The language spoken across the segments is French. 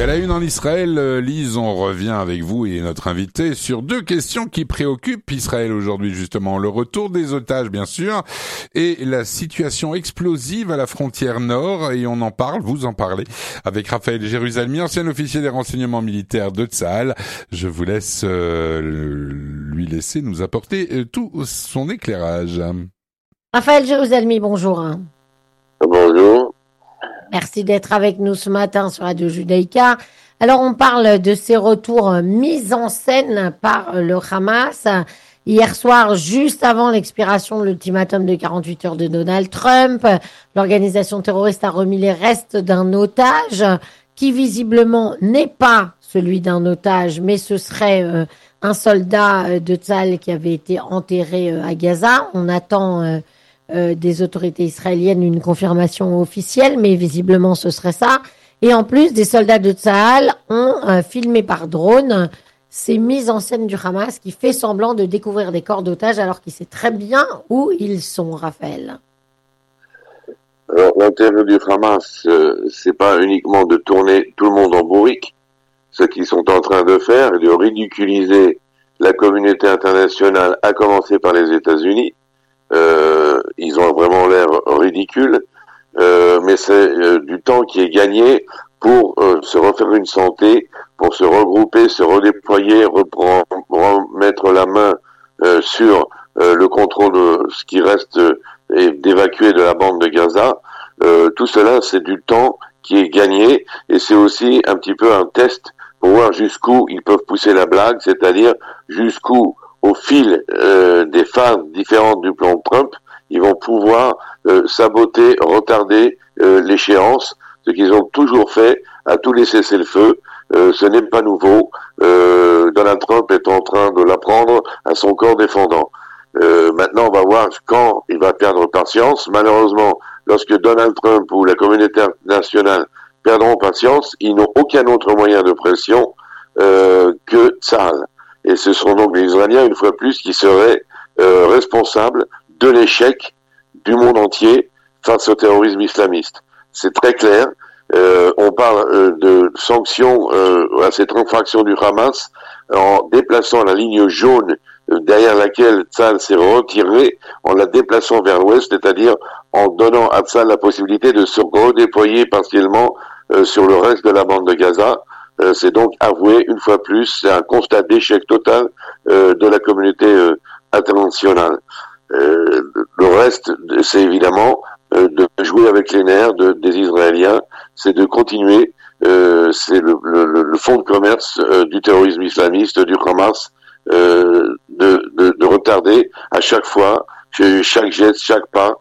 Et à la une en Israël, Lise, on revient avec vous et notre invité sur deux questions qui préoccupent Israël aujourd'hui, justement. Le retour des otages, bien sûr, et la situation explosive à la frontière nord. Et on en parle, vous en parlez, avec Raphaël Jérusalemi, ancien officier des renseignements militaires de Tsahal. Je vous laisse lui laisser nous apporter tout son éclairage. Raphaël Jérusalemi, bonjour. Bonjour. Merci d'être avec nous ce matin sur Radio Judaïka. Alors, on parle de ces retours mis en scène par le Hamas. Hier soir, juste avant l'expiration de l'ultimatum de 48 heures de Donald Trump, l'organisation terroriste a remis les restes d'un otage qui visiblement n'est pas celui d'un otage, mais ce serait un soldat de Tsahal qui avait été enterré à Gaza. On attend des autorités israéliennes une confirmation officielle, mais visiblement ce serait ça. Et en plus, des soldats de Tsahal ont filmé par drone ces mises en scène du Hamas qui fait semblant de découvrir des corps d'otages alors qu'il sait très bien où ils sont, Raphaël. Alors, l'intérêt du Hamas, c'est pas uniquement de tourner tout le monde en bourrique, ce qu'ils sont en train de faire, et de ridiculiser la communauté internationale, à commencer par les États-Unis. Ils ont vraiment l'air ridicules, mais c'est du temps qui est gagné pour se refaire une santé, pour se regrouper, se redéployer, remettre la main sur le contrôle de ce qui reste et d'évacuer de la bande de Gaza. Tout cela, c'est du temps qui est gagné, et c'est aussi un petit peu un test pour voir jusqu'où ils peuvent pousser la blague, c'est-à-dire jusqu'où, au fil des phases différentes du plan Trump, ils vont pouvoir saboter, retarder l'échéance, ce qu'ils ont toujours fait à tous les cessez-le-feu. Ce n'est pas nouveau. Donald Trump est en train de l'apprendre à son corps défendant. Maintenant, on va voir quand il va perdre patience. Malheureusement, lorsque Donald Trump ou la communauté nationale perdront patience, ils n'ont aucun autre moyen de pression que Tsahal. Et ce seront donc les Israéliens, une fois plus, qui seraient responsables de l'échec du monde entier face au terrorisme islamiste. C'est très clair. On parle de sanctions à cette infraction du Hamas en déplaçant la ligne jaune derrière laquelle Tsahal s'est retiré, en la déplaçant vers l'ouest, c'est-à-dire en donnant à Tsahal la possibilité de se redéployer partiellement sur le reste de la bande de Gaza. C'est donc avoué, une fois plus, c'est un constat d'échec total de la communauté internationale. Le reste, c'est évidemment de jouer avec les nerfs des Israéliens, c'est de continuer, c'est le fonds de commerce du terrorisme islamiste, du Hamas, de retarder à chaque fois, chaque geste, chaque pas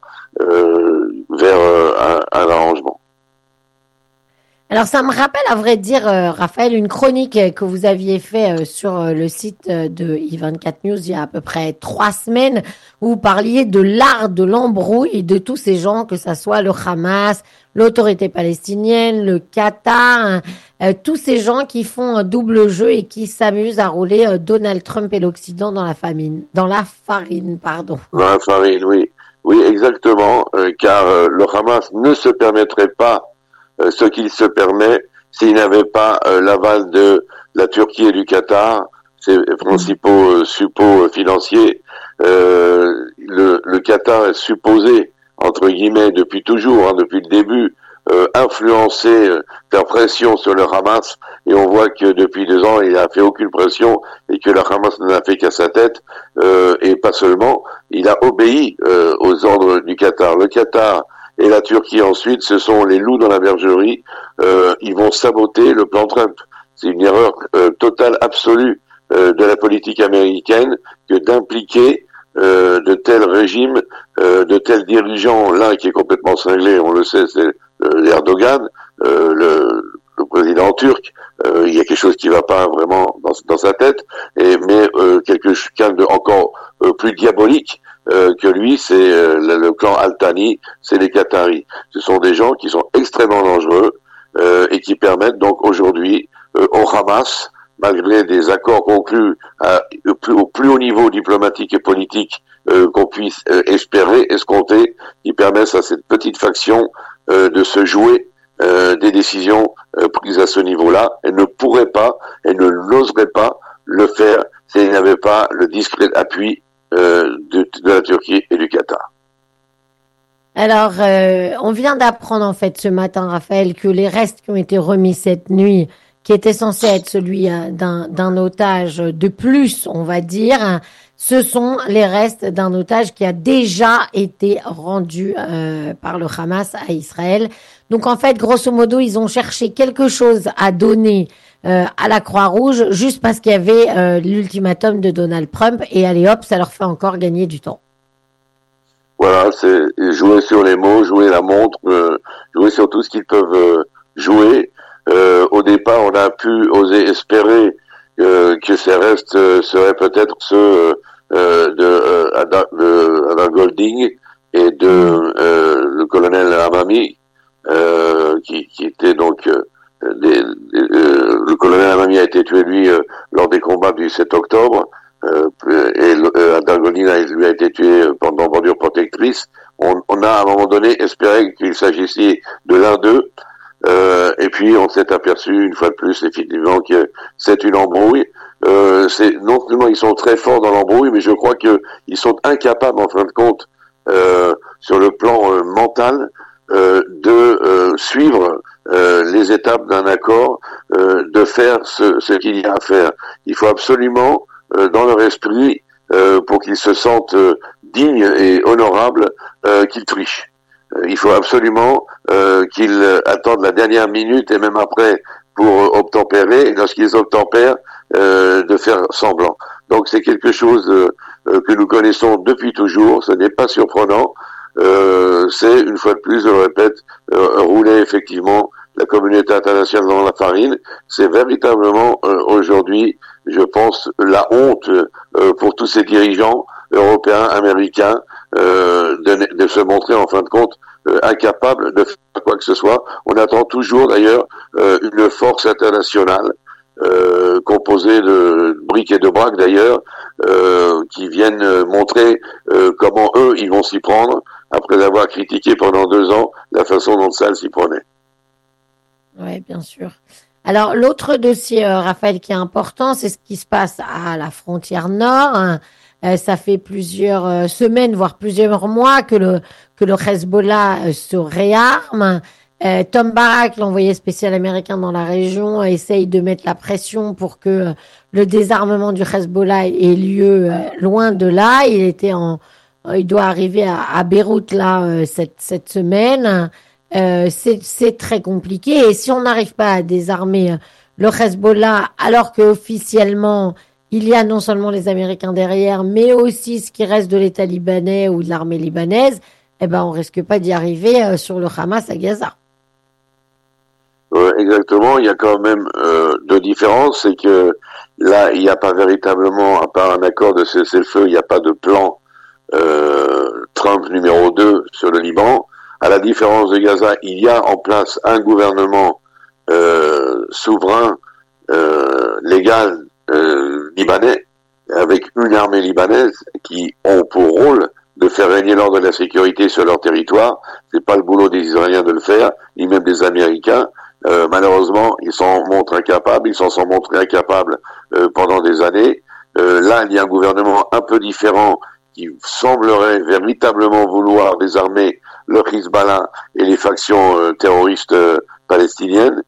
vers un arrangement. Alors, ça me rappelle, à vrai dire, Raphaël, une chronique que vous aviez fait sur le site de i24 News il y a à peu près 3 semaines, où vous parliez de l'art de l'embrouille de tous ces gens, que ça soit le Hamas, l'autorité palestinienne, le Qatar, tous ces gens qui font un double jeu et qui s'amusent à rouler Donald Trump et l'Occident dans la farine, pardon. Dans la farine, oui. Oui, exactement, car le Hamas ne se permettrait pas ce qu'il se permet s'il n'avait pas l'aval de la Turquie et du Qatar, ses principaux suppôts financiers. Le Qatar est supposé, entre guillemets, depuis toujours, depuis le début, influencer, faire pression sur le Hamas, et on voit que depuis 2 ans, il n'a fait aucune pression et que le Hamas n'a fait qu'à sa tête, et pas seulement, il a obéi aux ordres du Qatar. Le Qatar et la Turquie ensuite, ce sont les loups dans la bergerie. Ils vont saboter le plan Trump. C'est une erreur totale, absolue de la politique américaine que d'impliquer de tels régimes, de tels dirigeants. L'un qui est complètement cinglé, on le sait, c'est Erdogan, le président turc. Il y a quelque chose qui va pas vraiment dans sa tête, mais quelqu'un de encore plus diabolique que lui, c'est le clan Al-Thani, c'est les Qataris. Ce sont des gens qui sont extrêmement dangereux et qui permettent donc aujourd'hui au Hamas, malgré des accords conclus au plus haut niveau diplomatique et politique qu'on puisse espérer, escompter, qui permettent à cette petite faction de se jouer des décisions prises à ce niveau-là. Elle ne pourrait pas, elle ne n'oserait pas le faire si elle n'avait pas le discret appui de la Turquie et du Qatar. Alors, on vient d'apprendre en fait ce matin, Raphaël, que les restes qui ont été remis cette nuit, qui étaient censés être celui d'un otage de plus, on va dire, ce sont les restes d'un otage qui a déjà été rendu par le Hamas à Israël. Donc en fait, grosso modo, ils ont cherché quelque chose à donner à la Croix-Rouge juste parce qu'il y avait l'ultimatum de Donald Trump et allez hop, ça leur fait encore gagner du temps. Voilà, c'est jouer sur les mots, jouer la montre, jouer sur tout ce qu'ils peuvent jouer. Au départ, on a pu oser espérer que ces restes seraient peut-être ceux de Adam Golding et de le colonel Hamami, qui était donc le colonel Hamami a été tué lui lors des combats du 7 octobre. Et Adam Golding lui a été tué pendant bordure protectrice. On a à un moment donné espéré qu'il s'agissait de l'un d'eux, et puis on s'est aperçu une fois de plus effectivement que c'est une embrouille. C'est non seulement ils sont très forts dans l'embrouille, mais je crois que ils sont incapables en fin de compte sur le plan mental de suivre les étapes d'un accord, de faire ce qu'il y a à faire. Il faut absolument dans leur esprit, pour qu'ils se sentent dignes et honorables, qu'ils trichent. Il faut absolument qu'ils attendent la dernière minute et même après pour obtempérer, et lorsqu'ils obtempèrent, de faire semblant. Donc c'est quelque chose que nous connaissons depuis toujours, ce n'est pas surprenant, c'est, une fois de plus, je le répète, rouler effectivement la communauté internationale dans la farine. C'est véritablement aujourd'hui, je pense, la honte pour tous ces dirigeants européens, américains, de se montrer en fin de compte incapables de faire quoi que ce soit. On attend toujours d'ailleurs une force internationale composée de briques et de braques d'ailleurs, qui viennent montrer comment eux ils vont s'y prendre après avoir critiqué pendant 2 ans la façon dont ça s'y prenait. Oui, bien sûr. Alors, l'autre dossier, Raphaël, qui est important, c'est ce qui se passe à la frontière nord. Ça fait plusieurs semaines, voire plusieurs mois que le Hezbollah se réarme. Tom Barak, l'envoyé spécial américain dans la région, essaye de mettre la pression pour que le désarmement du Hezbollah ait lieu loin de là. Il doit arriver à Beyrouth là cette semaine. C'est très compliqué et si on n'arrive pas à désarmer le Hezbollah alors que officiellement il y a non seulement les Américains derrière mais aussi ce qui reste de l'État libanais ou de l'armée libanaise, eh ben on risque pas d'y arriver sur le Hamas à Gaza. Exactement, il y a quand même deux différences, c'est que là il n'y a pas véritablement, à part un accord de cessez-le-feu, il n'y a pas de plan Trump numéro 2 sur le Liban. À la différence de Gaza, il y a en place un gouvernement souverain, légal, libanais, avec une armée libanaise qui ont pour rôle de faire régner l'ordre et la sécurité sur leur territoire. C'est pas le boulot des Israéliens de le faire, ni même des Américains. Malheureusement, ils s'en montrent incapables, ils s'en sont montrés incapables pendant des années. Là, il y a un gouvernement un peu différent qui semblerait véritablement vouloir désarmer le Hezbollah et les factions terroristes palestiniennes,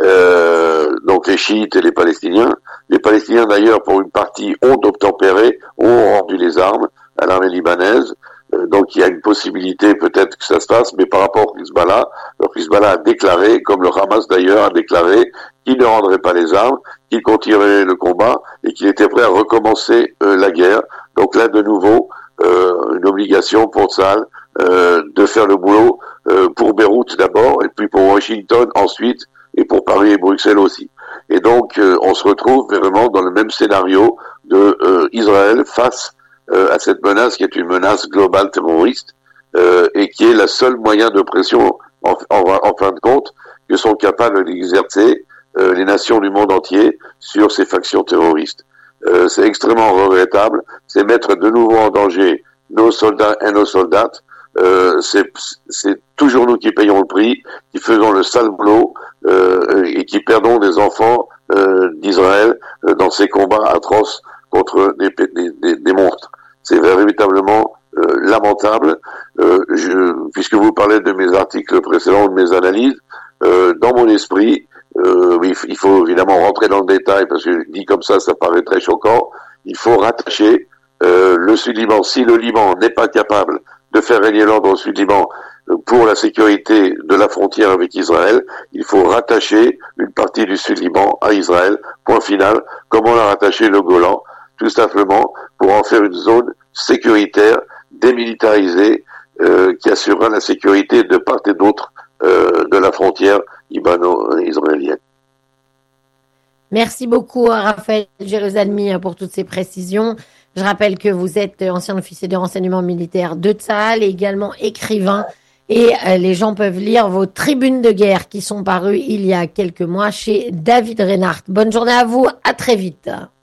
donc les chiites et les Palestiniens. Les Palestiniens d'ailleurs, pour une partie, ont obtempéré, ont rendu les armes à l'armée libanaise. Donc il y a une possibilité peut-être que ça se fasse, mais par rapport au Hezbollah, le Hezbollah a déclaré, comme le Hamas d'ailleurs a déclaré, qu'il ne rendrait pas les armes, qu'il continuerait le combat et qu'il était prêt à recommencer la guerre. Donc là de nouveau, une obligation pour Tsahal de faire le boulot pour Beyrouth d'abord, et puis pour Washington ensuite, et pour Paris et Bruxelles aussi. Et donc on se retrouve vraiment dans le même scénario de Israël face à cette menace qui est une menace globale terroriste et qui est la seule moyen de pression en fin de compte que sont capables d'exercer les nations du monde entier sur ces factions terroristes. C'est extrêmement regrettable, c'est mettre de nouveau en danger nos soldats et nos soldates c'est toujours nous qui payons le prix, qui faisons le sale boulot et qui perdons des enfants d'Israël dans ces combats atroces contre des monstres. C'est véritablement lamentable. Puisque vous parlez de mes articles précédents, de mes analyses, dans mon esprit, il faut évidemment rentrer dans le détail parce que dit comme ça paraît très choquant. Il faut rattacher le Sud-Liban. Si le Liban n'est pas capable de faire régner l'ordre au Sud-Liban pour la sécurité de la frontière avec Israël, il faut rattacher une partie du Sud-Liban à Israël, point final, comme on a rattaché le Golan, tout simplement pour en faire une zone sécuritaire, démilitarisée, qui assurera la sécurité de part et d'autre de la frontière libano-israélienne. Merci beaucoup, Raphaël Jérusalemi, pour toutes ces précisions. Je rappelle que vous êtes ancien officier de renseignement militaire de Tsahal et également écrivain. Et les gens peuvent lire vos tribunes de guerre qui sont parues il y a quelques mois chez David Reinhardt. Bonne journée à vous, à très vite.